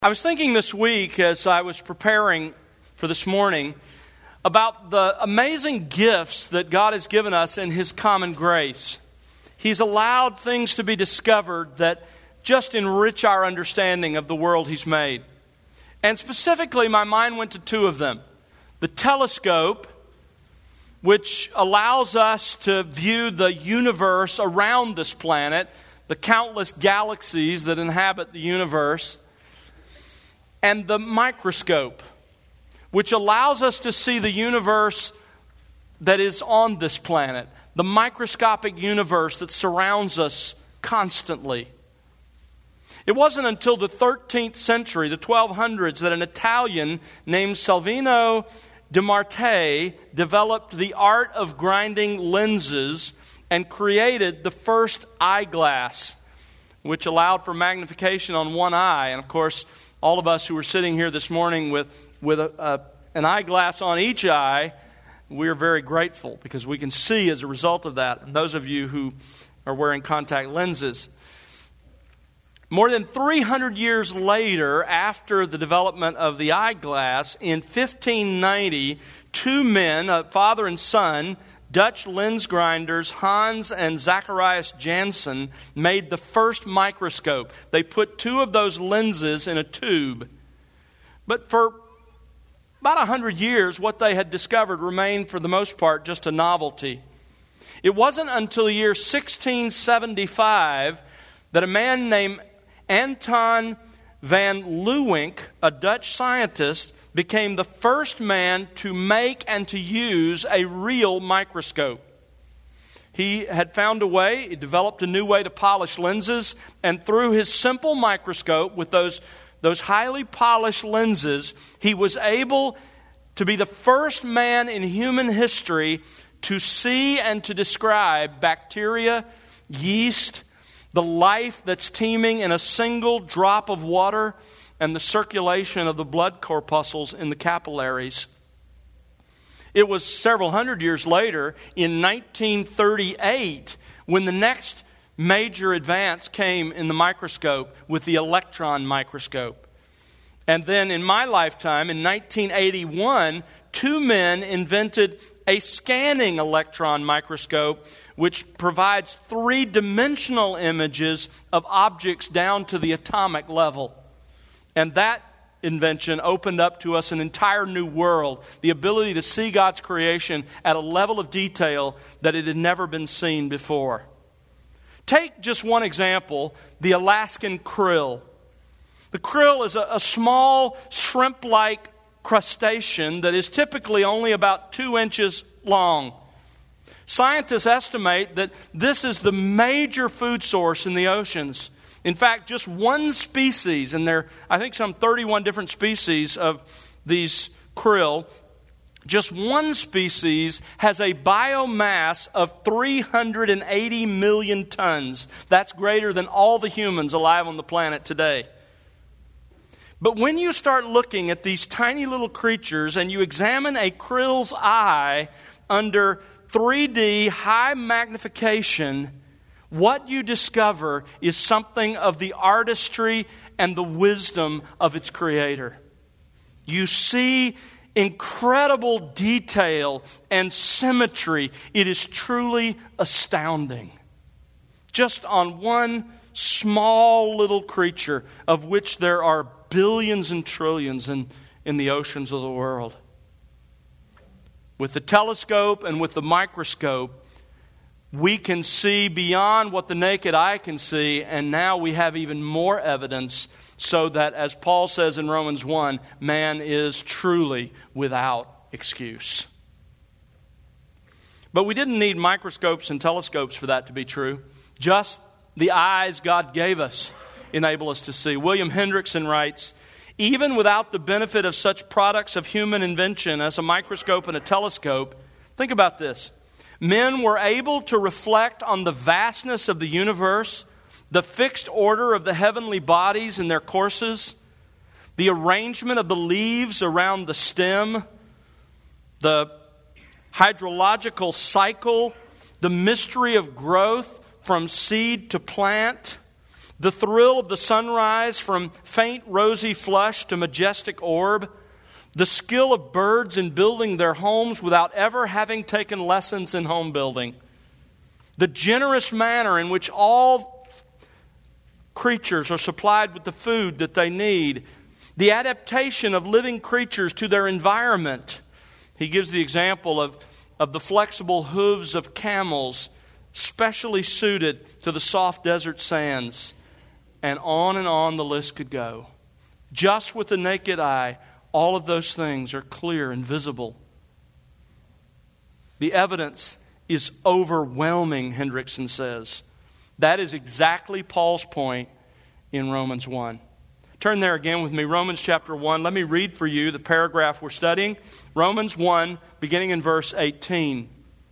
I was thinking this week as I was preparing for this morning about the amazing gifts that God has given us in His common grace. He's allowed things to be discovered that just enrich our understanding of the world He's made. And specifically, my mind went to two of them. The telescope, which allows us to view the universe around this planet, the countless galaxies that inhabit the universe, and the microscope, which allows us to see the universe that is on this planet, the microscopic universe that surrounds us constantly. It wasn't until the 13th century, the 1200s, that an Italian named Salvino de Marte developed the art of grinding lenses and created the first eyeglass, which allowed for magnification on one eye. And of course, all of us who are sitting here this morning with an eyeglass on each eye, we're very grateful because we can see as a result of that. And those of you who are wearing contact lenses. More than 300 years later, after the development of the eyeglass, in 1590, two men, a father and son, Dutch lens grinders Hans and Zacharias Janssen, made the first microscope. They put two of those lenses in a tube. But for about 100 years, what they had discovered remained, for the most part, just a novelty. It wasn't until the year 1675 that a man named Anton van Leeuwenhoek, a Dutch scientist, became the first man to make and to use a real microscope. He had found a way, he developed a new way to polish lenses, and through his simple microscope with those highly polished lenses, he was able to be the first man in human history to see and to describe bacteria, yeast, the life that's teeming in a single drop of water, and the circulation of the blood corpuscles in the capillaries. It was several hundred years later, in 1938, when the next major advance came in the microscope with the electron microscope. And then in my lifetime, in 1981, two men invented a scanning electron microscope which provides three-dimensional images of objects down to the atomic level. And that invention opened up to us an entire new world, the ability to see God's creation at a level of detail that it had never been seen before. Take just one example, the Alaskan krill. The krill is a small shrimp-like crustacean that is typically only about 2 inches long. Scientists estimate that this is the major food source in the oceans. In fact, just one species, and there are, I think, some 31 different species of these krill, just one species has a biomass of 380 million tons. That's greater than all the humans alive on the planet today. But when you start looking at these tiny little creatures and you examine a krill's eye under 3D high magnification, what you discover is something of the artistry and the wisdom of its creator. You see incredible detail and symmetry. It is truly astounding. Just on one small little creature, of which there are billions and trillions in the oceans of the world. With the telescope and with the microscope, we can see beyond what the naked eye can see, and now we have even more evidence so that, as Paul says in Romans 1, man is truly without excuse. But we didn't need microscopes and telescopes for that to be true. Just the eyes God gave us enable us to see. William Hendrickson writes, even without the benefit of such products of human invention as a microscope and a telescope, think about this. Men were able to reflect on the vastness of the universe, the fixed order of the heavenly bodies in their courses, the arrangement of the leaves around the stem, the hydrological cycle, the mystery of growth from seed to plant, The thrill of the sunrise from faint rosy flush to majestic orb. The skill of birds in building their homes without ever having taken lessons in home building. The generous manner in which all creatures are supplied with the food that they need. The adaptation of living creatures to their environment. He gives the example of the flexible hooves of camels, specially suited to the soft desert sands. And on the list could go. Just with the naked eye, all of those things are clear and visible. The evidence is overwhelming, Hendrickson says. That is exactly Paul's point in Romans 1. Turn there again with me, Romans chapter 1. Let me read for you the paragraph we're studying. Romans 1, beginning in verse 18.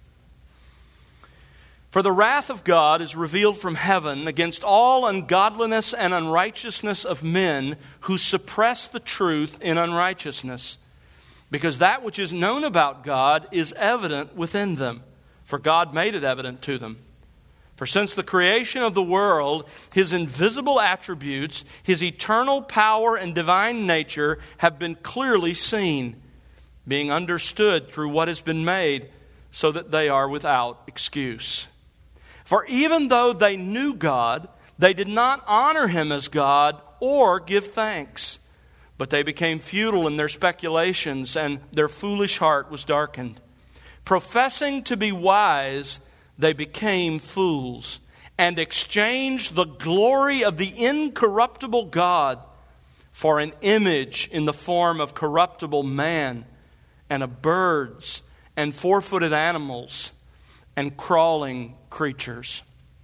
For the wrath of God is revealed from heaven against all ungodliness and unrighteousness of men who suppress the truth in unrighteousness. Because that which is known about God is evident within them, for God made it evident to them. For since the creation of the world, His invisible attributes, His eternal power and divine nature have been clearly seen, being understood through what has been made, so that they are without excuse. For even though they knew God, they did not honor Him as God or give thanks. But they became futile in their speculations, and their foolish heart was darkened. Professing to be wise, they became fools, and exchanged the glory of the incorruptible God for an image in the form of corruptible man, and of birds, and four-footed animals, and crawling creatures.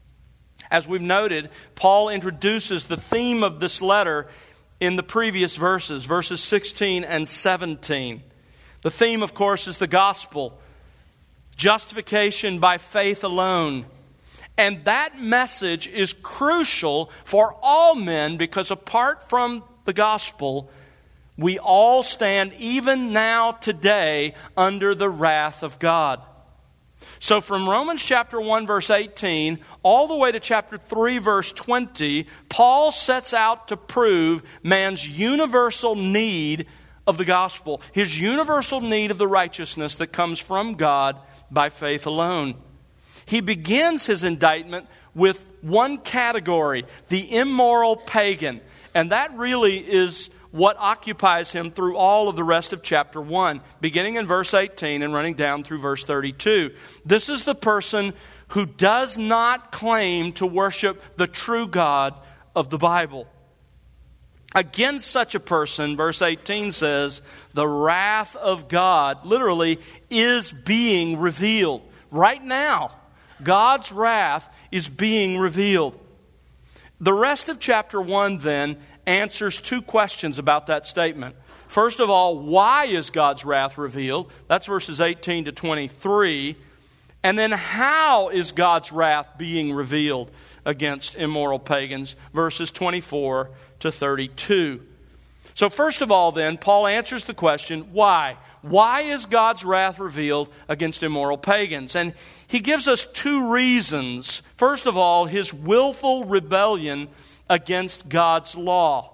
As we've noted, Paul introduces the theme of this letter in the previous verses 16 and 17. The theme, of course, is the gospel. Justification by faith alone. And that message is crucial for all men because apart from the gospel, we all stand even now today under the wrath of God. So from Romans chapter 1 verse 18 all the way to chapter 3 verse 20, Paul sets out to prove man's universal need of the gospel, his universal need of the righteousness that comes from God by faith alone. He begins his indictment with one category, the immoral pagan. And that really is what occupies him through all of the rest of chapter 1, beginning in verse 18 and running down through verse 32. This is the person who does not claim to worship the true God of the Bible. Against such a person, verse 18 says, the wrath of God literally is being revealed. Right now, God's wrath is being revealed. The rest of chapter 1 then answers two questions about that statement. First of all, why is God's wrath revealed? That's verses 18 to 23. And then how is God's wrath being revealed against immoral pagans? Verses 24 to 32. So first of all then, Paul answers the question, why? Why is God's wrath revealed against immoral pagans? And he gives us two reasons. First of all, his willful rebellion against God's law.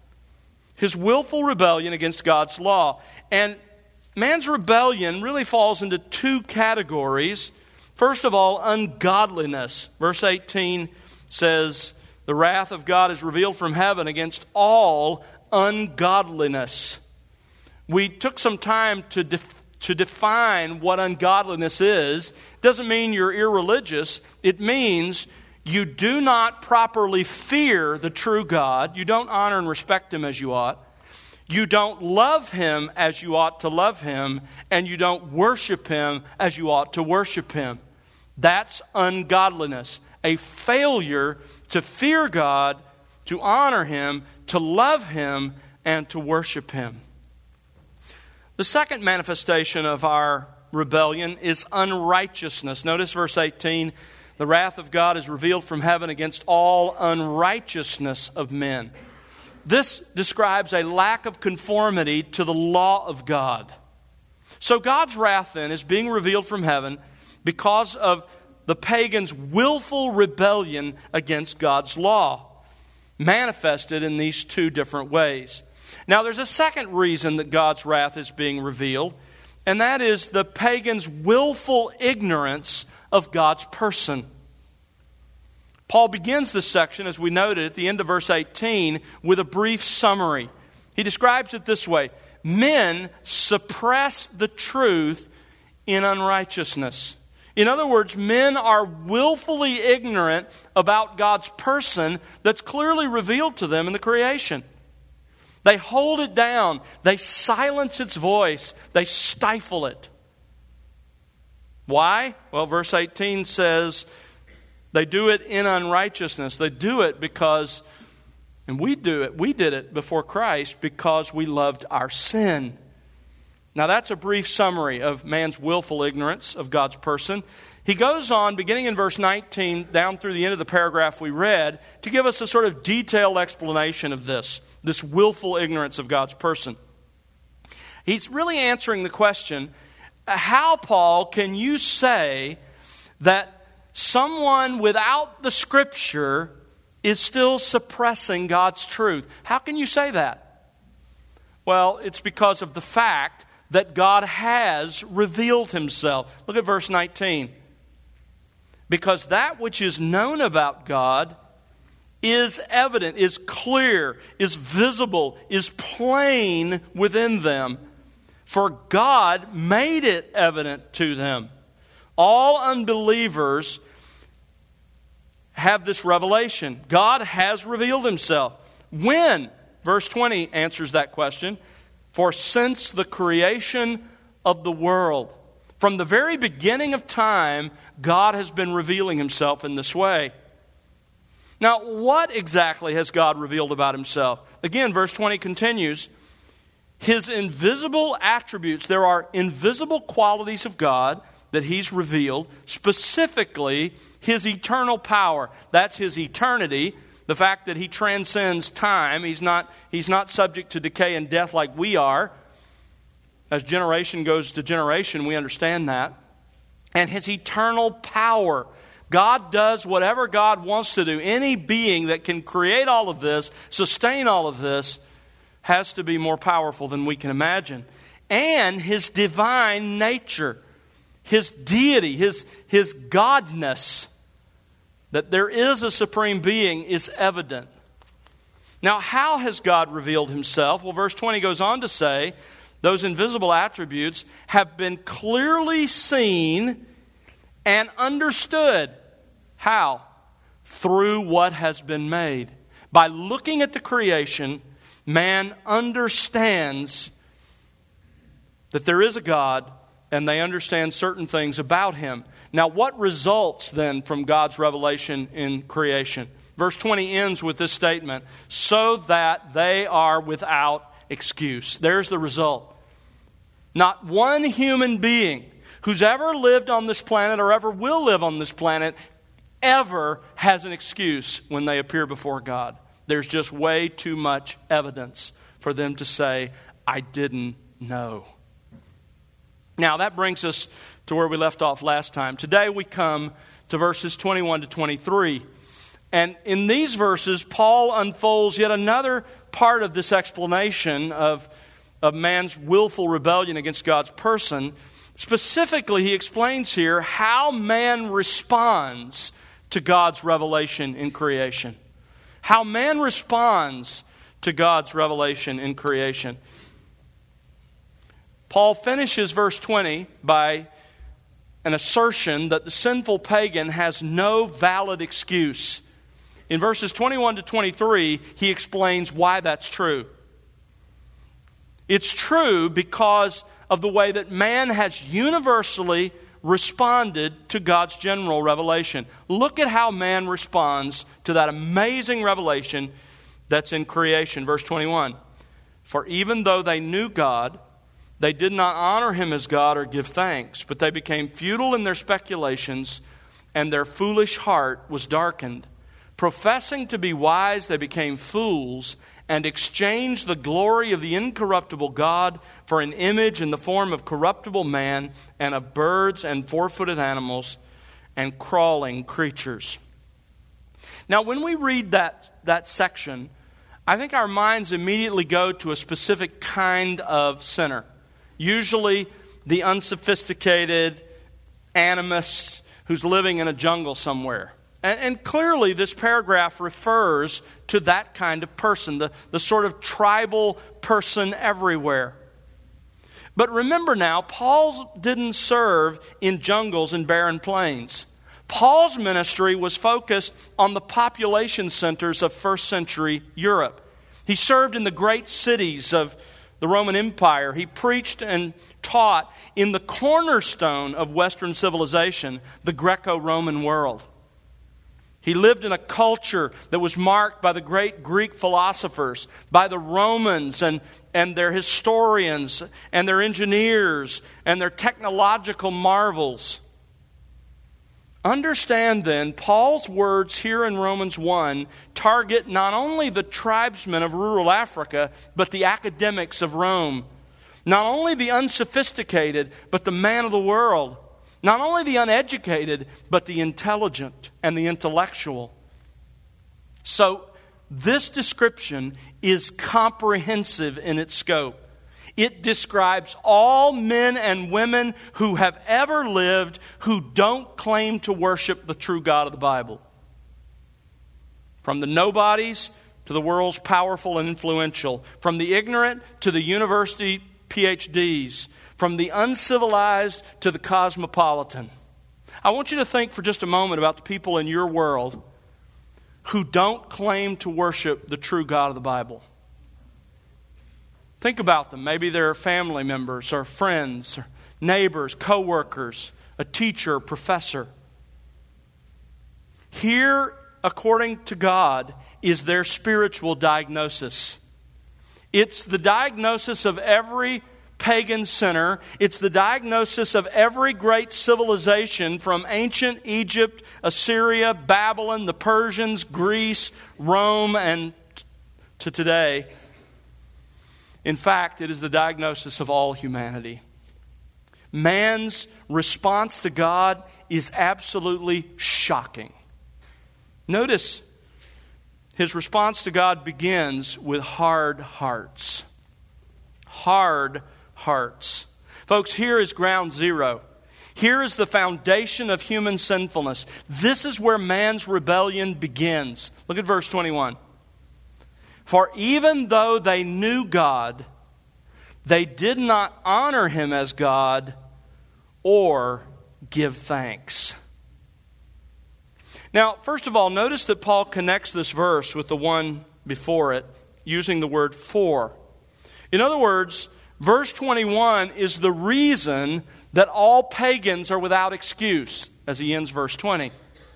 His willful rebellion against God's law. And man's rebellion really falls into two categories. First of all, ungodliness. Verse 18 says, the wrath of God is revealed from heaven against all ungodliness. We took some time to define what ungodliness is. It doesn't mean you're irreligious. It means you do not properly fear the true God. You don't honor and respect Him as you ought. You don't love Him as you ought to love Him. And you don't worship Him as you ought to worship Him. That's ungodliness. A failure to fear God, to honor Him, to love Him, and to worship Him. The second manifestation of our rebellion is unrighteousness. Notice verse 18. The wrath of God is revealed from heaven against all unrighteousness of men. This describes a lack of conformity to the law of God. So God's wrath then is being revealed from heaven because of the pagan's willful rebellion against God's law. manifested in these two different ways. Now, there's a second reason that God's wrath is being revealed, and that is the pagans' willful ignorance of God's person. Paul begins this section, as we noted at the end of verse 18, with a brief summary. He describes it this way: men suppress the truth in unrighteousness. In other words, men are willfully ignorant about God's person that's clearly revealed to them in the creation. They hold it down. They silence its voice. They stifle it. Why? Well, verse 18 says they do it in unrighteousness. They do it because, and we did it before Christ because we loved our sin. Now, that's a brief summary of man's willful ignorance of God's person. He goes on, beginning in verse 19, down through the end of the paragraph we read, to give us a sort of detailed explanation of this willful ignorance of God's person. He's really answering the question, how, Paul, can you say that someone without the Scripture is still suppressing God's truth? How can you say that? Well, it's because of the fact that God has revealed Himself. Look at verse 19. Because that which is known about God is evident, is clear, is visible, is plain within them. For God made it evident to them. All unbelievers have this revelation. God has revealed Himself. When? Verse 20 answers that question. For since the creation of the world, from the very beginning of time, God has been revealing Himself in this way. Now, what exactly has God revealed about Himself? Again, verse 20 continues, His invisible attributes. There are invisible qualities of God that He's revealed, specifically His eternal power. That's His eternity. The fact that He transcends time. He's not subject to decay and death like we are. As generation goes to generation, we understand that. And His eternal power. God does whatever God wants to do. Any being that can create all of this, sustain all of this, has to be more powerful than we can imagine. And His divine nature, His deity, His godness, that there is a supreme being, is evident. Now, how has God revealed Himself? Well, verse 20 goes on to say, those invisible attributes have been clearly seen and understood. How? Through what has been made. By looking at the creation, man understands that there is a God, and they understand certain things about Him. Now, what results then from God's revelation in creation? Verse 20 ends with this statement, so that they are without excuse. There's the result. Not one human being who's ever lived on this planet or ever will live on this planet ever has an excuse when they appear before God. There's just way too much evidence for them to say, I didn't know. Now, that brings us to where we left off last time. Today we come to verses 21 to 23. And in these verses, Paul unfolds yet another part of this explanation of man's willful rebellion against God's person. Specifically, he explains here how man responds to God's revelation in creation. How man responds to God's revelation in creation. Paul finishes verse 20 by an assertion that the sinful pagan has no valid excuse. In verses 21 to 23, he explains why that's true. It's true because of the way that man has universally responded to God's general revelation. Look at how man responds to that amazing revelation that's in creation. Verse 21, for even though they knew God, they did not honor Him as God or give thanks, but they became futile in their speculations, and their foolish heart was darkened. Professing to be wise, they became fools, and exchanged the glory of the incorruptible God for an image in the form of corruptible man, and of birds and four-footed animals, and crawling creatures. Now, when we read that section, I think our minds immediately go to a specific kind of sinner. Usually the unsophisticated animist who's living in a jungle somewhere. And clearly this paragraph refers to that kind of person, the sort of tribal person everywhere. But remember now, Paul didn't serve in jungles and barren plains. Paul's ministry was focused on the population centers of first century Europe. He served in the great cities of the Roman Empire. He preached and taught in the cornerstone of Western civilization, the Greco-Roman world. He lived in a culture that was marked by the great Greek philosophers, by the Romans and their historians and their engineers and their technological marvels. Understand then, Paul's words here in Romans 1 target not only the tribesmen of rural Africa, but the academics of Rome. Not only the unsophisticated, but the man of the world. Not only the uneducated, but the intelligent and the intellectual. So, this description is comprehensive in its scope. It describes all men and women who have ever lived who don't claim to worship the true God of the Bible. From the nobodies to the world's powerful and influential. From the ignorant to the university PhDs. From the uncivilized to the cosmopolitan. I want you to think for just a moment about the people in your world who don't claim to worship the true God of the Bible. Think about them. Maybe they're family members or friends, or neighbors, co-workers, a teacher, a professor. Here, according to God, is their spiritual diagnosis. It's the diagnosis of every pagan sinner. It's the diagnosis of every great civilization from ancient Egypt, Assyria, Babylon, the Persians, Greece, Rome, and to today. In fact, it is the diagnosis of all humanity. Man's response to God is absolutely shocking. Notice his response to God begins with hard hearts. Hard hearts. Folks, here is ground zero. Here is the foundation of human sinfulness. This is where man's rebellion begins. Look at verse 21. For even though they knew God, they did not honor Him as God or give thanks. Now, first of all, notice that Paul connects this verse with the one before it, using the word for. In other words, verse 21 is the reason that all pagans are without excuse, as he ends verse 20.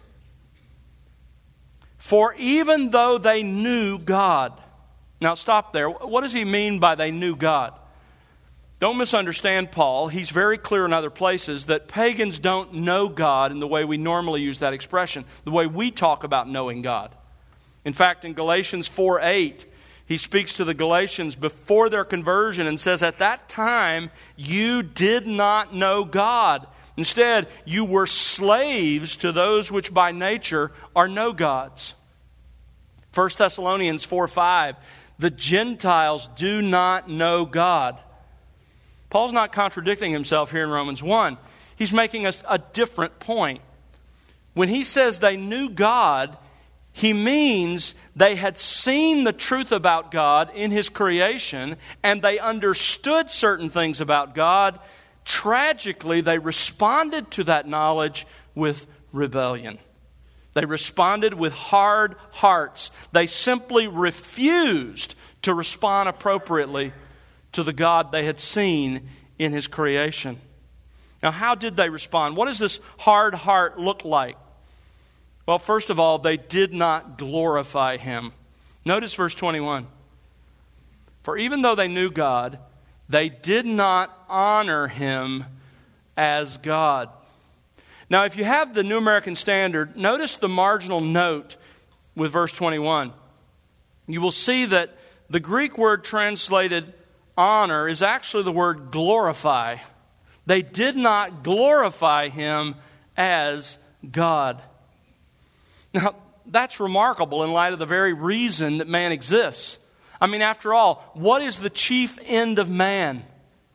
For even though they knew God. Now stop there. What does he mean by they knew God? Don't misunderstand Paul. He's very clear in other places that pagans don't know God in the way we normally use that expression, the way we talk about knowing God. In fact, in Galatians 4:8, he speaks to the Galatians before their conversion and says, at that time, you did not know God. Instead, you were slaves to those which by nature are no gods. 1 Thessalonians 4:5, the Gentiles do not know God. Paul's not contradicting himself here in Romans 1. He's making a different point. When he says they knew God, he means they had seen the truth about God in His creation and they understood certain things about God. Tragically, they responded to that knowledge with rebellion. They responded with hard hearts. They simply refused to respond appropriately to the God they had seen in His creation. Now, how did they respond? What does this hard heart look like? Well, first of all, they did not glorify Him. Notice verse 21. For even though they knew God, they did not honor Him as God. Now, if you have the New American Standard, notice the marginal note with verse 21. You will see that the Greek word translated honor is actually the word glorify. They did not glorify Him as God. Now, that's remarkable in light of the very reason that man exists. I mean, after all, what is the chief end of man?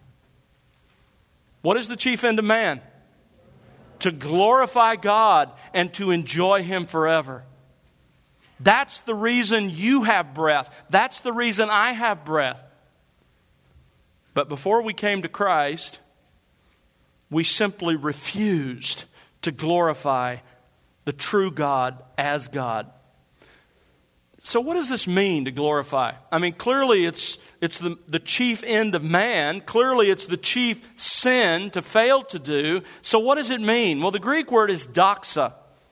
What is the chief end of man? To glorify God and to enjoy Him forever. That's the reason you have breath. That's the reason I have breath. But before we came to Christ, we simply refused to glorify the true God as God. So what does this mean, to glorify? I mean, clearly it's the chief end of man. Clearly it's the chief sin to fail to do. So what does it mean? Well, the Greek word is doxa.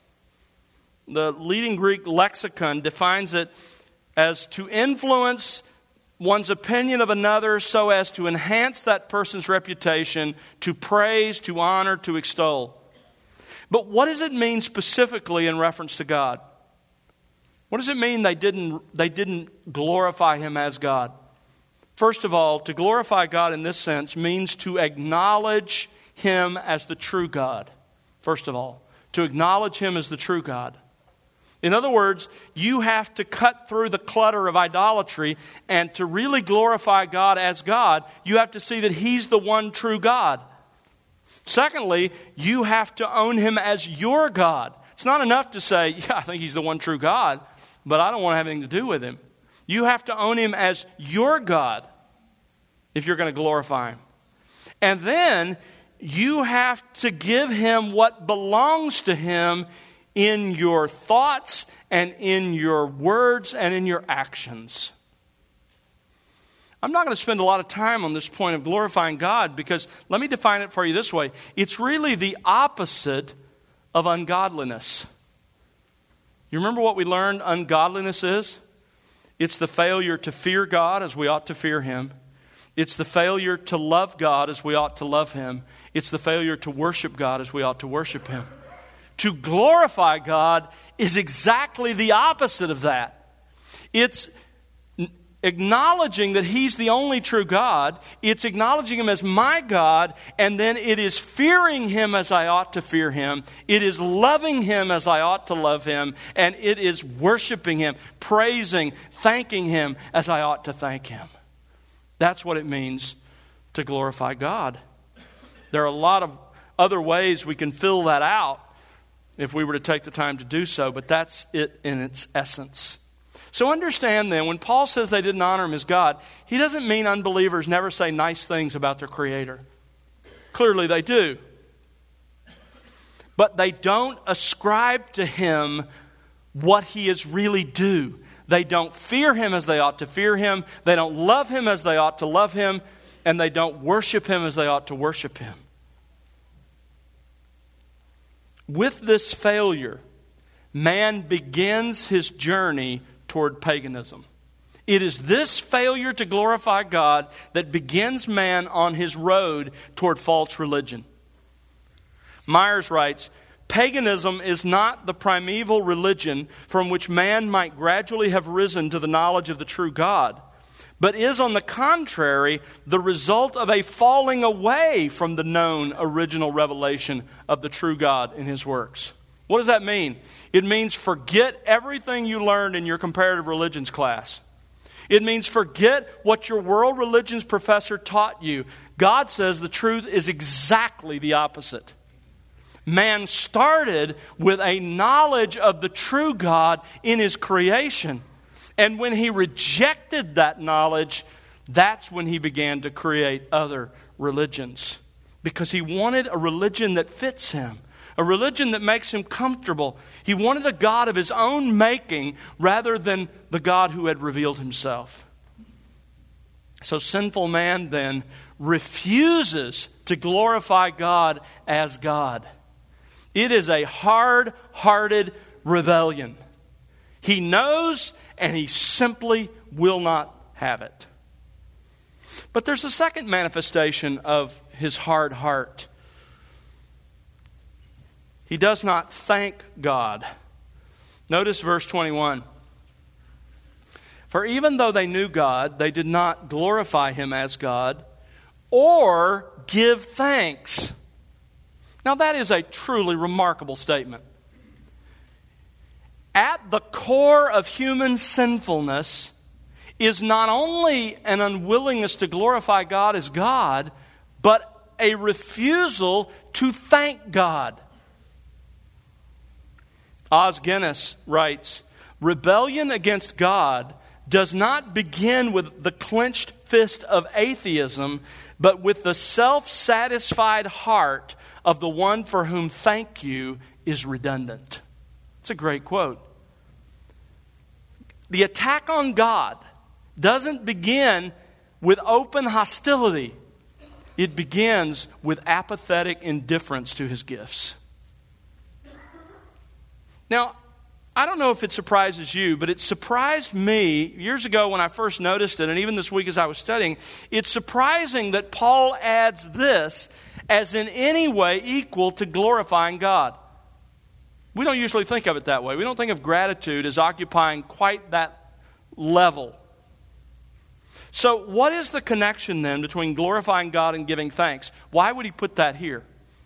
The leading Greek lexicon defines it as to influence one's opinion of another so as to enhance that person's reputation, to praise, to honor, to extol. But what does it mean specifically in reference to God? What does it mean they didn't glorify Him as God? First of all, to glorify God in this sense means to acknowledge Him as the true God. First of all, to acknowledge Him as the true God. In other words, you have to cut through the clutter of idolatry, and to really glorify God as God, you have to see that He's the one true God. Secondly, you have to own Him as your God. It's not enough to say, yeah, I think He's the one true God, but I don't want to have anything to do with Him. You have to own Him as your God if you're going to glorify Him. And then you have to give Him what belongs to Him in your thoughts and in your words and in your actions. I'm not going to spend a lot of time on this point of glorifying God, because let me define it for you this way. It's really the opposite of ungodliness. You remember what we learned ungodliness is? It's the failure to fear God as we ought to fear Him. It's the failure to love God as we ought to love Him. It's the failure to worship God as we ought to worship Him. To glorify God is exactly the opposite of that. It's acknowledging that He's the only true God. It's acknowledging Him as my God, and then it is fearing Him as I ought to fear Him. It is loving Him as I ought to love Him, and it is worshiping Him, praising, thanking Him as I ought to thank Him. That's what it means to glorify God. There are a lot of other ways we can fill that out if we were to take the time to do so, but that's it in its essence. So understand then, when Paul says they didn't honor Him as God, he doesn't mean unbelievers never say nice things about their Creator. Clearly they do. But they don't ascribe to Him what He is really due. They don't fear Him as they ought to fear Him. They don't love Him as they ought to love Him. And they don't worship Him as they ought to worship Him. With this failure, man begins his journey toward paganism. It is this failure to glorify God that begins man on his road toward false religion. Myers writes, paganism is not the primeval religion from which man might gradually have risen to the knowledge of the true God, but is, on the contrary, the result of a falling away from the known original revelation of the true God in His works. What does that mean? It means forget everything you learned in your comparative religions class. It means forget what your world religions professor taught you. God says the truth is exactly the opposite. Man started with a knowledge of the true God in His creation. And when he rejected that knowledge, that's when he began to create other religions. Because he wanted a religion that fits him. A religion that makes him comfortable. He wanted a God of his own making rather than the God who had revealed Himself. So sinful man then refuses to glorify God as God. It is a hard-hearted rebellion. He knows, and he simply will not have it. But there's a second manifestation of his hard heart. He does not thank God. Notice verse 21. For even though they knew God, they did not glorify Him as God or give thanks. Now that is a truly remarkable statement. At the core of human sinfulness is not only an unwillingness to glorify God as God, but a refusal to thank God. Os Guinness writes, "Rebellion against God does not begin with the clenched fist of atheism, but with the self-satisfied heart of the one for whom thank you is redundant." It's a great quote. The attack on God doesn't begin with open hostility. It begins with apathetic indifference to His gifts. Now, I don't know if it surprises you, but it surprised me years ago when I first noticed it, and even this week as I was studying. It's surprising that Paul adds this as in any way equal to glorifying God. We don't usually think of it that way. We don't think of gratitude as occupying quite that level. So what is the connection then between glorifying God and giving thanks? Why would he put that here?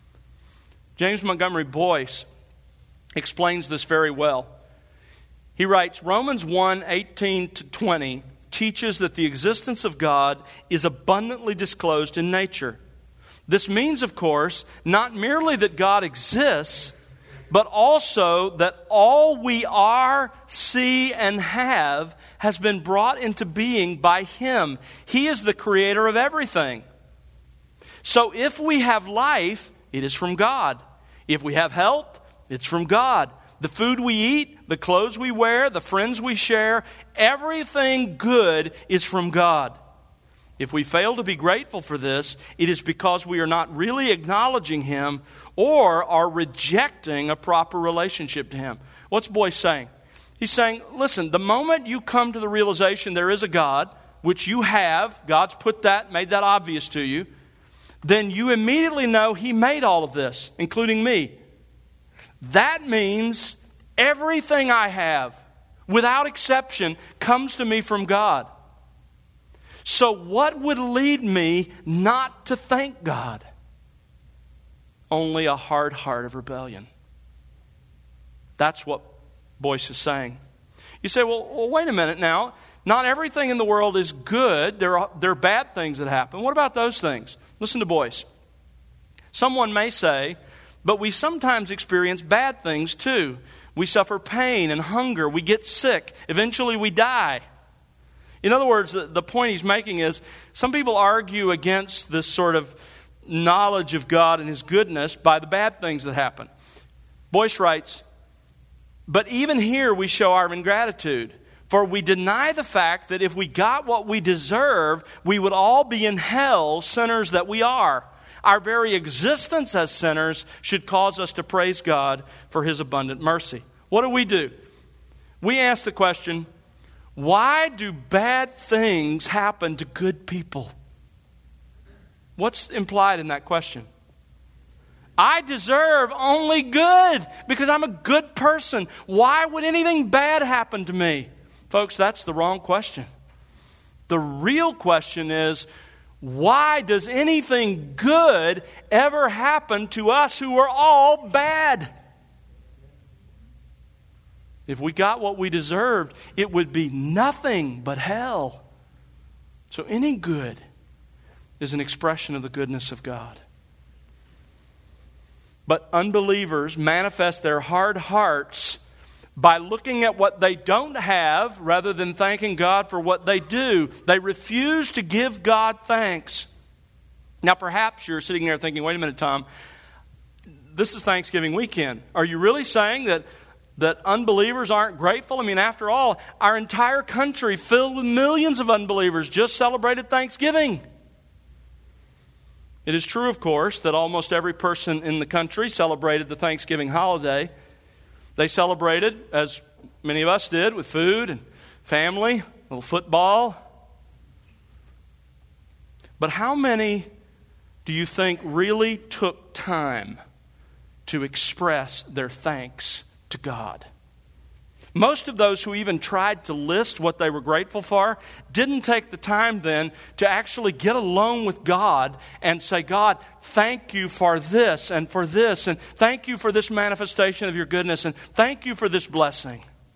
James Montgomery Boyce explains this very well. He writes, Romans 1:18-20 teaches that the existence of God is abundantly disclosed in nature. This means, of course, not merely that God exists, but also that all we are, see, and have has been brought into being by Him. He is the creator of everything. So if we have life, it is from God. If we have health, it's from God. The food we eat, the clothes we wear, the friends we share, everything good is from God. If we fail to be grateful for this, it is because we are not really acknowledging Him or are rejecting a proper relationship to Him. What's Boyce saying? He's saying, listen, the moment you come to the realization there is a God, which you have, God's made that obvious to you, then you immediately know He made all of this, including me. That means everything I have, without exception, comes to me from God. So what would lead me not to thank God? Only a hard heart of rebellion. That's what Boyce is saying. You say, well, wait a minute now. Not everything in the world is good. There are bad things that happen. What about those things? Listen to Boyce. Someone may say, but we sometimes experience bad things too. We suffer pain and hunger. We get sick. Eventually we die. In other words, the point he's making is some people argue against this sort of knowledge of God and His goodness by the bad things that happen. Boyce writes, but even here we show our ingratitude, for we deny the fact that if we got what we deserve, we would all be in hell, sinners that we are. Our very existence as sinners should cause us to praise God for His abundant mercy. What do? We ask the question, why do bad things happen to good people? What's implied in that question? I deserve only good because I'm a good person. Why would anything bad happen to me? Folks, that's the wrong question. The real question is, why does anything good ever happen to us who are all bad? If we got what we deserved, it would be nothing but hell. So any good is an expression of the goodness of God. But unbelievers manifest their hard hearts by looking at what they don't have rather than thanking God for what they do. They refuse to give God thanks. Now perhaps you're sitting there thinking, wait a minute, Tom, this is Thanksgiving weekend. Are you really saying that unbelievers aren't grateful? I mean, after all, our entire country filled with millions of unbelievers just celebrated Thanksgiving. It is true, of course, that almost every person in the country celebrated the Thanksgiving holiday. They celebrated, as many of us did, with food and family, a little football. But how many do you think really took time to express their thanks to God? Most of those who even tried to list what they were grateful for didn't take the time then to actually get alone with God and say, God, thank you for this, and thank you for this manifestation of your goodness, and thank you for this blessing.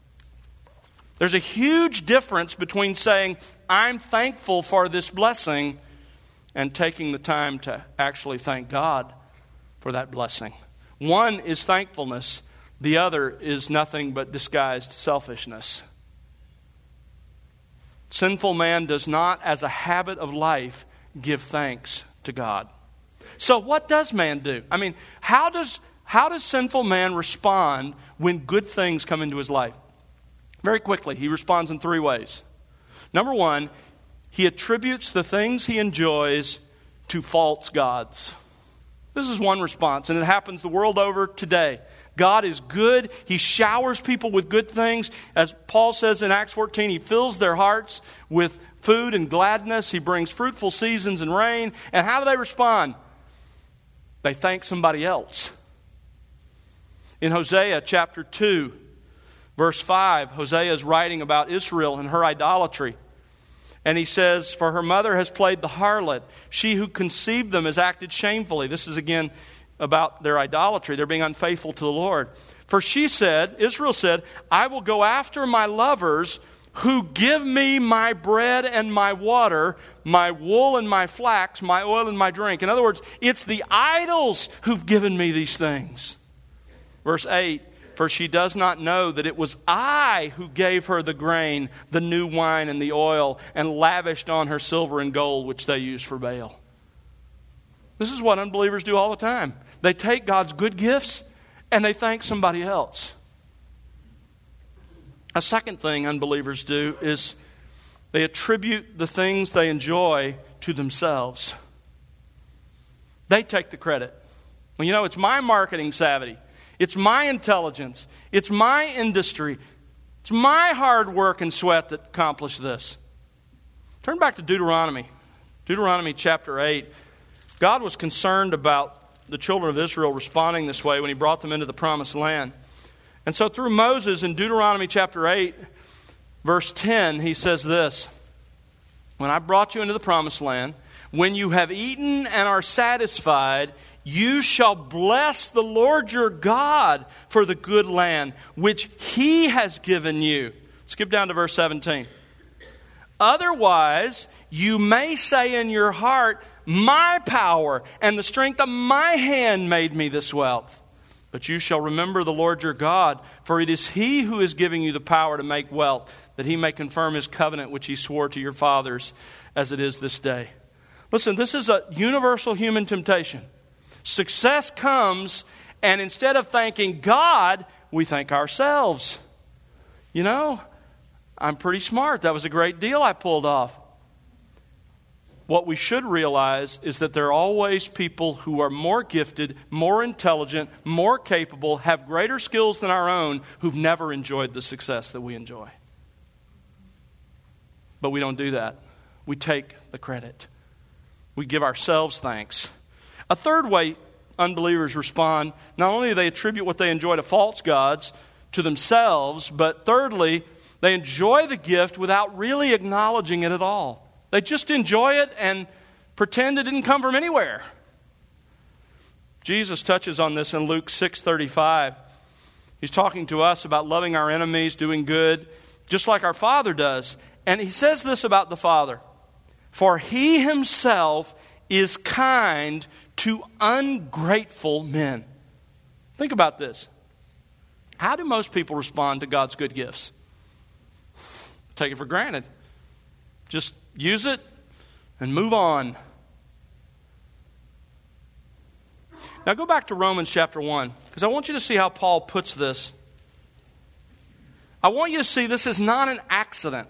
There's a huge difference between saying, I'm thankful for this blessing, and taking the time to actually thank God for that blessing. One is thankfulness. The other is nothing but disguised selfishness. Sinful man does not, as a habit of life, give thanks to God. So what does man do? I mean, how does sinful man respond when good things come into his life? Very quickly, he responds in three ways. Number one, he attributes the things he enjoys to false gods. This is one response, and it happens the world over today. God is good. He showers people with good things. As Paul says in Acts 14, he fills their hearts with food and gladness. He brings fruitful seasons and rain. And how do they respond? They thank somebody else. In Hosea chapter 2, verse 5, Hosea is writing about Israel and her idolatry. And he says, for her mother has played the harlot. She who conceived them has acted shamefully. This is again about their idolatry. They're being unfaithful to the Lord. For she said, Israel said, I will go after my lovers who give me my bread and my water, my wool and my flax, my oil and my drink. In other words, it's the idols who've given me these things. Verse 8, for she does not know that it was I who gave her the grain, the new wine, and the oil, and lavished on her silver and gold, which they use for Baal. This is what unbelievers do all the time. They take God's good gifts and they thank somebody else. A second thing unbelievers do is they attribute the things they enjoy to themselves. They take the credit. Well, you know, it's my marketing savvy. It's my intelligence. It's my industry. It's my hard work and sweat that accomplished this. Turn back to Deuteronomy. Deuteronomy chapter 8. God was concerned about the children of Israel responding this way when He brought them into the promised land. And so through Moses in Deuteronomy chapter 8, verse 10, he says this, when I brought you into the promised land, when you have eaten and are satisfied, you shall bless the Lord your God for the good land which He has given you. Skip down to verse 17. Otherwise, you may say in your heart, my power and the strength of my hand made me this wealth. But you shall remember the Lord your God, for it is He who is giving you the power to make wealth, that He may confirm His covenant which He swore to your fathers, as it is this day. Listen, this is a universal human temptation. Success comes, and instead of thanking God, we thank ourselves. You know, I'm pretty smart. That was a great deal I pulled off. What we should realize is that there are always people who are more gifted, more intelligent, more capable, have greater skills than our own, who've never enjoyed the success that we enjoy. But we don't do that. We take the credit. We give ourselves thanks. A third way unbelievers respond, not only do they attribute what they enjoy to false gods, to themselves, but thirdly, they enjoy the gift without really acknowledging it at all. They just enjoy it and pretend it didn't come from anywhere. Jesus touches on this in Luke 6:35. He's talking to us about loving our enemies, doing good, just like our Father does. And He says this about the Father. For He Himself is kind to ungrateful men. Think about this. How do most people respond to God's good gifts? Take it for granted. Just use it and move on. Now go back to Romans chapter 1, because I want you to see how Paul puts this. I want you to see this is not an accident.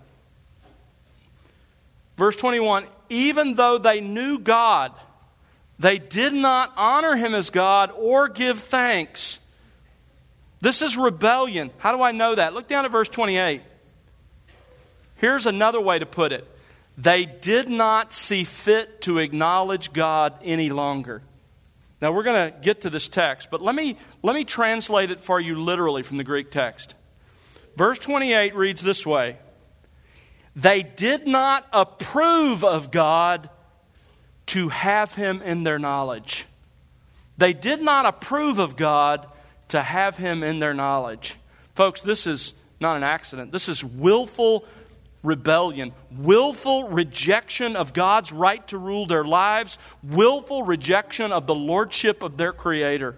Verse 21, even though they knew God, they did not honor Him as God or give thanks. This is rebellion. How do I know that? Look down at verse 28. Here's another way to put it. They did not see fit to acknowledge God any longer. Now we're going to get to this text, but let me translate it for you literally from the Greek text. Verse 28 reads this way. They did not approve of God to have Him in their knowledge. They did not approve of God to have Him in their knowledge. Folks, this is not an accident. This is willful rebellion, willful rejection of God's right to rule their lives, willful rejection of the lordship of their Creator.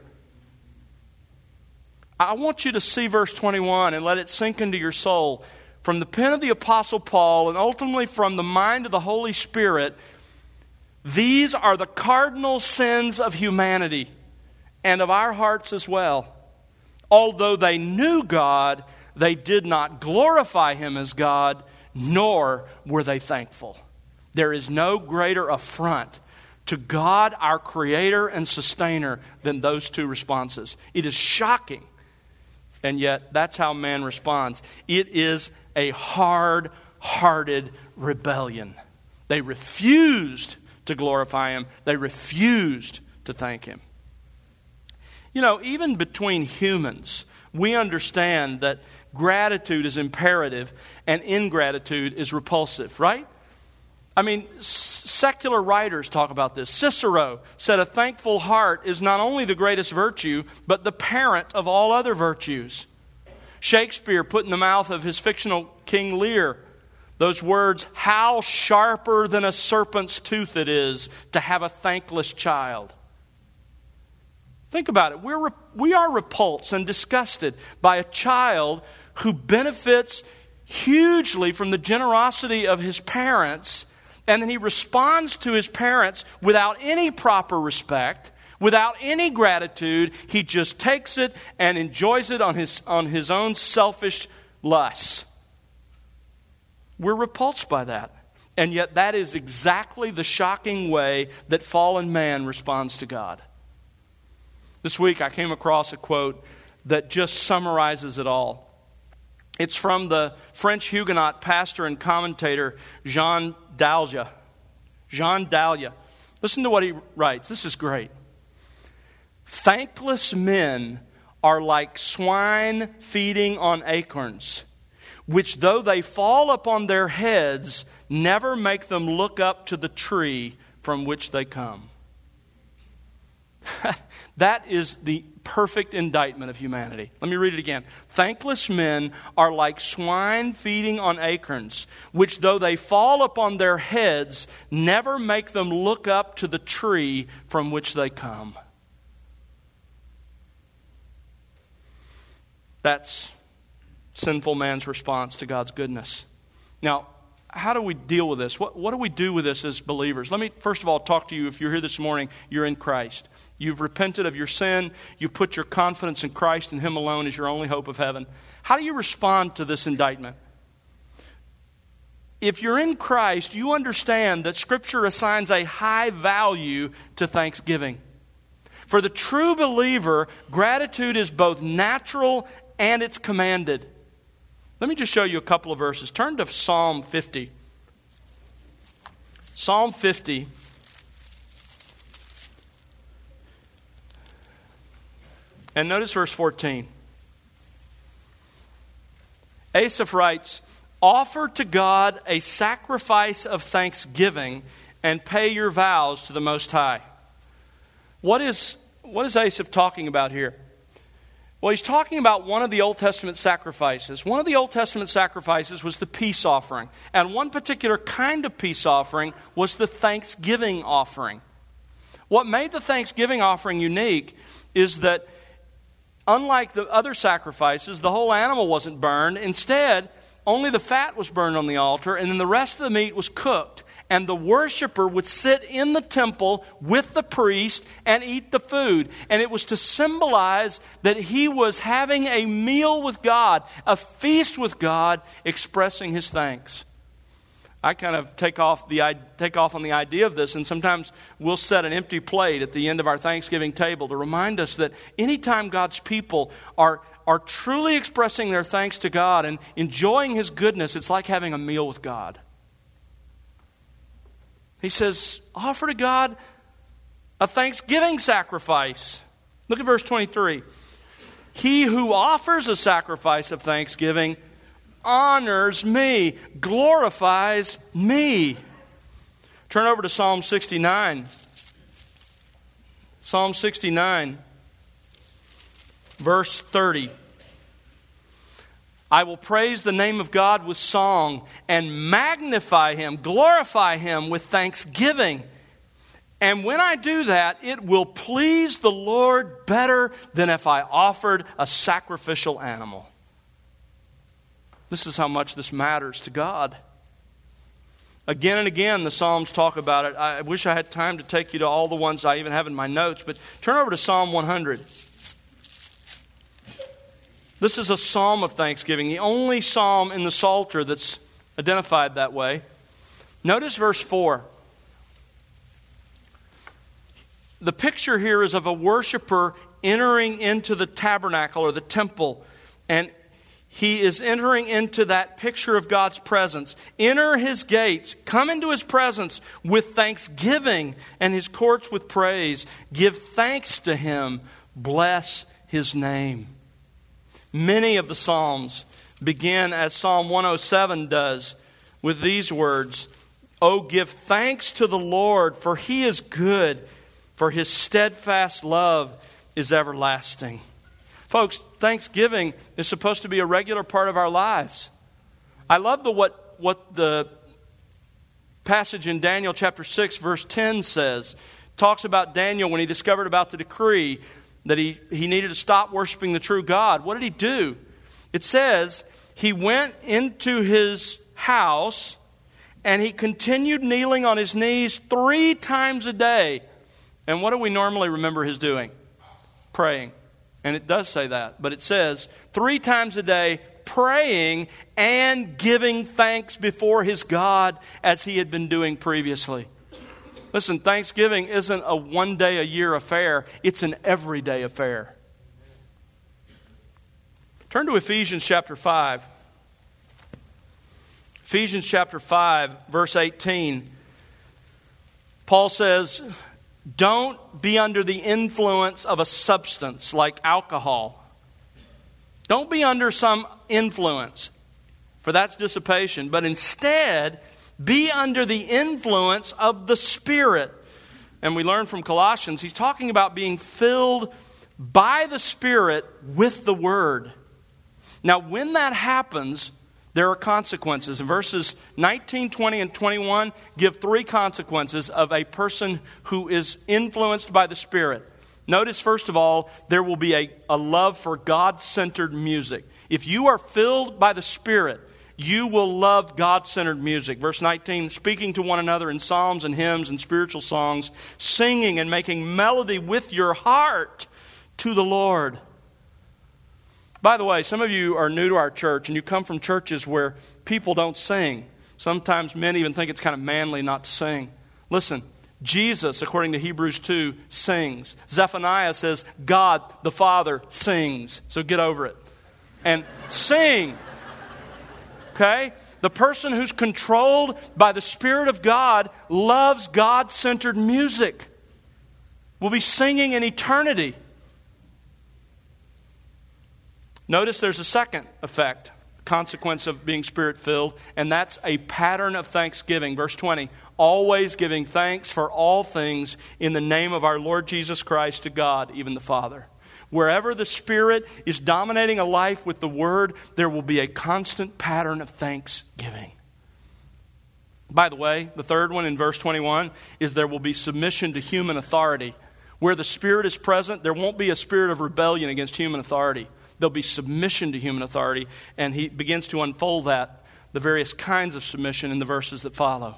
I want you to see verse 21 and let it sink into your soul. From the pen of the Apostle Paul and ultimately from the mind of the Holy Spirit, these are the cardinal sins of humanity and of our hearts as well. Although they knew God, they did not glorify Him as God, nor were they thankful. There is no greater affront to God, our Creator and Sustainer, than those two responses. It is shocking, and yet that's how man responds. It is a hard-hearted rebellion. They refused to glorify Him. They refused to thank Him. You know, even between humans, we understand that gratitude is imperative and ingratitude is repulsive, right? I mean, secular writers talk about this. Cicero said a thankful heart is not only the greatest virtue, but the parent of all other virtues. Shakespeare put in the mouth of his fictional King Lear those words, "How sharper than a serpent's tooth it is to have a thankless child." Think about it. We are repulsed and disgusted by a child who benefits hugely from the generosity of his parents, and then he responds to his parents without any proper respect, without any gratitude. He just takes it and enjoys it on his own selfish lusts. We're repulsed by that. And yet that is exactly the shocking way that fallen man responds to God. This week I came across a quote that just summarizes it all. It's from the French Huguenot pastor and commentator Jean Dallia. Jean Dallia. Listen to what he writes. This is great. "Thankless men are like swine feeding on acorns, which though they fall upon their heads, never make them look up to the tree from which they come." That is the perfect indictment of humanity. Let me read it again. "Thankless men are like swine feeding on acorns, which though they fall upon their heads, never make them look up to the tree from which they come." That's sinful man's response to God's goodness. Now, how do we deal with this? What do we do with this as believers? Let me first of all talk to you. If you're here this morning, you're in Christ. You've repented of your sin. You've put your confidence in Christ and Him alone as your only hope of heaven. How do you respond to this indictment? If you're in Christ, you understand that Scripture assigns a high value to thanksgiving. For the true believer, gratitude is both natural and it's commanded. Let me just show you a couple of verses. Turn to Psalm 50. Psalm 50. And notice verse 14. Asaph writes, "Offer to God a sacrifice of thanksgiving and pay your vows to the Most High." What is Asaph talking about here? Well, he's talking about one of the Old Testament sacrifices. One of the Old Testament sacrifices was the peace offering. And one particular kind of peace offering was the thanksgiving offering. What made the thanksgiving offering unique is that unlike the other sacrifices, the whole animal wasn't burned. Instead, only the fat was burned on the altar, and then the rest of the meat was cooked. And the worshiper would sit in the temple with the priest and eat the food. And it was to symbolize that he was having a meal with God, a feast with God, expressing his thanks. I kind of take off on the idea of this, and sometimes we'll set an empty plate at the end of our Thanksgiving table to remind us that anytime God's people are truly expressing their thanks to God and enjoying His goodness, it's like having a meal with God. He says, offer to God a thanksgiving sacrifice. Look at verse 23. "He who offers a sacrifice of thanksgiving honors me, glorifies me." Turn over to Psalm 69. Psalm 69, verse 30. I will praise the name of God with song and magnify Him, glorify Him with thanksgiving. And when I do that, it will please the Lord better than if I offered a sacrificial animal. This is how much this matters to God. Again and again, the Psalms talk about it. I wish I had time to take you to all the ones I even have in my notes, but turn over to Psalm 100. This is a psalm of thanksgiving, the only psalm in the Psalter that's identified that way. Notice verse 4. The picture here is of a worshiper entering into the tabernacle or the temple, and he is entering into that picture of God's presence. Enter His gates, come into His presence with thanksgiving and His courts with praise. Give thanks to Him, bless His name. Many of the Psalms begin as Psalm 107 does with these words, "Oh, give thanks to the Lord, for He is good, for His steadfast love is everlasting." Folks, Thanksgiving is supposed to be a regular part of our lives. I love what the passage in Daniel chapter 6 verse 10 says. It talks about Daniel when he discovered about the decree that he needed to stop worshiping the true God. What did he do? It says he went into his house and he continued kneeling on his knees 3 times a day. And what do we normally remember his doing? Praying. And it does say that. But it says 3 times a day, praying and giving thanks before his God as he had been doing previously. Listen, Thanksgiving isn't a one-day-a-year affair. It's an everyday affair. Turn to Ephesians chapter 5. Ephesians chapter 5, verse 18. Paul says, don't be under the influence of a substance like alcohol. Don't be under some influence, for that's dissipation. But instead, be under the influence of the Spirit. And we learn from Colossians, he's talking about being filled by the Spirit with the Word. Now, when that happens, there are consequences. In verses 19, 20, and 21 give 3 consequences of a person who is influenced by the Spirit. Notice, first of all, there will be a love for God-centered music. If you are filled by the Spirit, you will love God-centered music. Verse 19, speaking to one another in psalms and hymns and spiritual songs, singing and making melody with your heart to the Lord. By the way, some of you are new to our church and you come from churches where people don't sing. Sometimes men even think it's kind of manly not to sing. Listen, Jesus, according to Hebrews 2, sings. Zephaniah says God the Father sings. So get over it. And sing. Okay? The person who's controlled by the Spirit of God loves God-centered music. We'll be singing in eternity. Notice there's a second effect, consequence of being Spirit-filled, and that's a pattern of thanksgiving. Verse 20, always giving thanks for all things in the name of our Lord Jesus Christ to God, even the Father. Wherever the Spirit is dominating a life with the Word, there will be a constant pattern of thanksgiving. By the way, the third one in verse 21 is there will be submission to human authority. Where the Spirit is present, there won't be a spirit of rebellion against human authority. There'll be submission to human authority, and he begins to unfold that, the various kinds of submission in the verses that follow.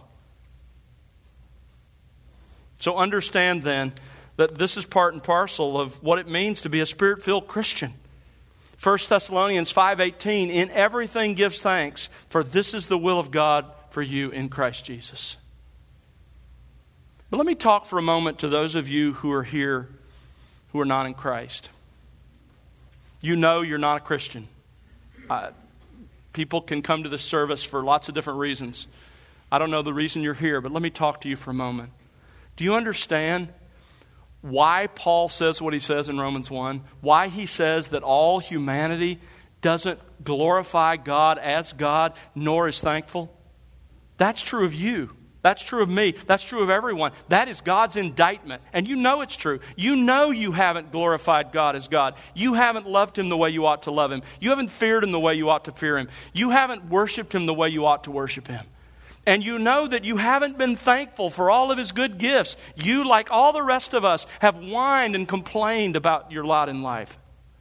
So understand then that this is part and parcel of what it means to be a Spirit-filled Christian. 1 Thessalonians 5:18, in everything gives thanks, for this is the will of God for you in Christ Jesus. But let me talk for a moment to those of you who are here who are not in Christ. You know you're not a Christian. People can come to this service for lots of different reasons. I don't know the reason you're here, but let me talk to you for a moment. Do you understand why Paul says what he says in Romans 1? Why he says that all humanity doesn't glorify God as God, nor is thankful? That's true of you. That's true of me. That's true of everyone. That is God's indictment. And you know it's true. You know you haven't glorified God as God. You haven't loved Him the way you ought to love Him. You haven't feared Him the way you ought to fear Him. You haven't worshiped Him the way you ought to worship Him. And you know that you haven't been thankful for all of His good gifts. You, like all the rest of us, have whined and complained about your lot in life.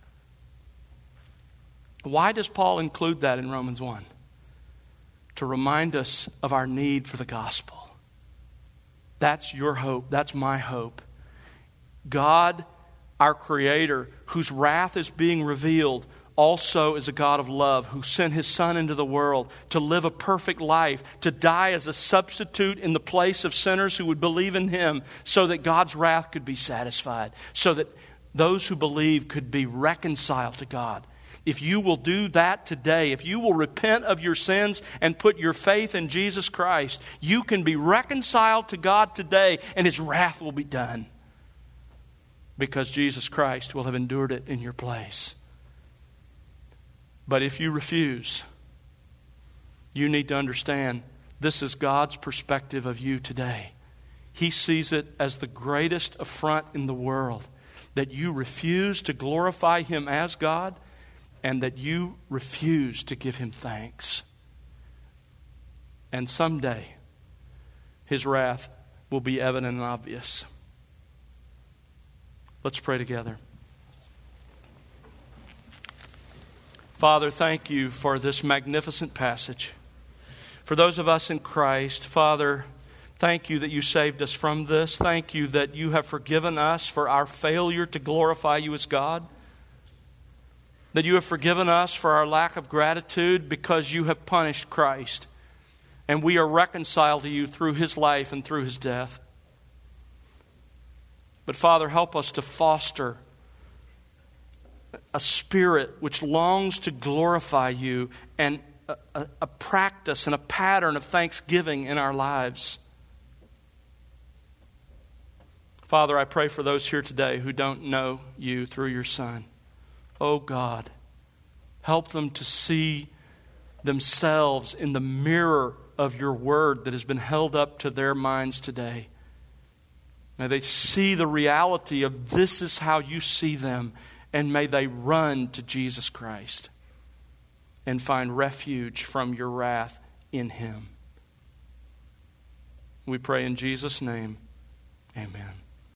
Why does Paul include that in Romans 1? To remind us of our need for the gospel. That's your hope. That's my hope. God, our Creator, whose wrath is being revealed, also is a God of love who sent His Son into the world to live a perfect life, to die as a substitute in the place of sinners who would believe in Him so that God's wrath could be satisfied, so that those who believe could be reconciled to God. If you will do that today, if you will repent of your sins and put your faith in Jesus Christ, you can be reconciled to God today and His wrath will be done. Because Jesus Christ will have endured it in your place. But if you refuse, you need to understand this is God's perspective of you today. He sees it as the greatest affront in the world that you refuse to glorify Him as God and that you refuse to give Him thanks. And someday, His wrath will be evident and obvious. Let's pray together. Father, thank You for this magnificent passage. For those of us in Christ, Father, thank You that You saved us from this. Thank You that You have forgiven us for our failure to glorify You as God. That You have forgiven us for our lack of gratitude because You have punished Christ. And we are reconciled to You through His life and through His death. But Father, help us to foster a spirit which longs to glorify You and a practice and a pattern of thanksgiving in our lives. Father, I pray for those here today who don't know You through Your Son. Oh God, help them to see themselves in the mirror of Your Word that has been held up to their minds today. May they see the reality of this is how You see them, and may they run to Jesus Christ and find refuge from Your wrath in Him. We pray in Jesus' name, amen.